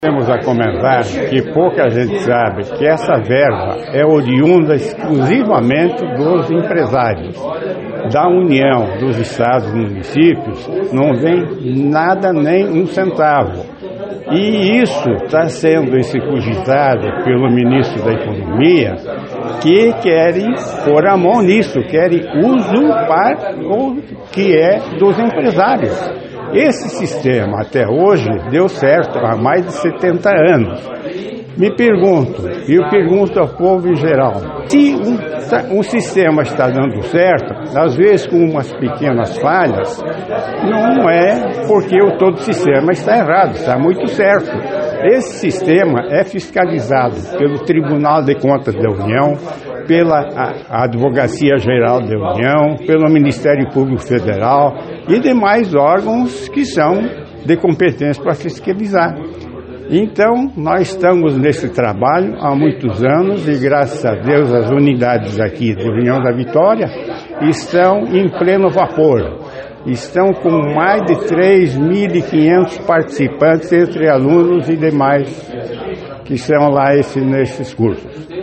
Temos a comentar que pouca gente sabe que essa verba é oriunda exclusivamente dos empresários, da União, dos estados e municípios, não vem nada, nem um centavo. E isso está sendo cogitado pelo ministro da Economia, que querem pôr a mão nisso, querem usurpar o que é dos empresários. Esse sistema, até hoje, deu certo há mais de 70 anos. Me pergunto, e eu pergunto ao povo em geral, se um sistema está dando certo, às vezes com umas pequenas falhas, não é porque todo sistema está errado, está muito certo. Esse sistema é fiscalizado pelo Tribunal de Contas da União, pela Advocacia Geral da União, pelo Ministério Público Federal e demais órgãos que são de competência para fiscalizar. Então, nós estamos nesse trabalho há muitos anos e, graças a Deus, as unidades aqui de União da Vitória estão em pleno vapor. Estão com mais de 3.500 participantes, entre alunos e demais que estão lá nesses cursos.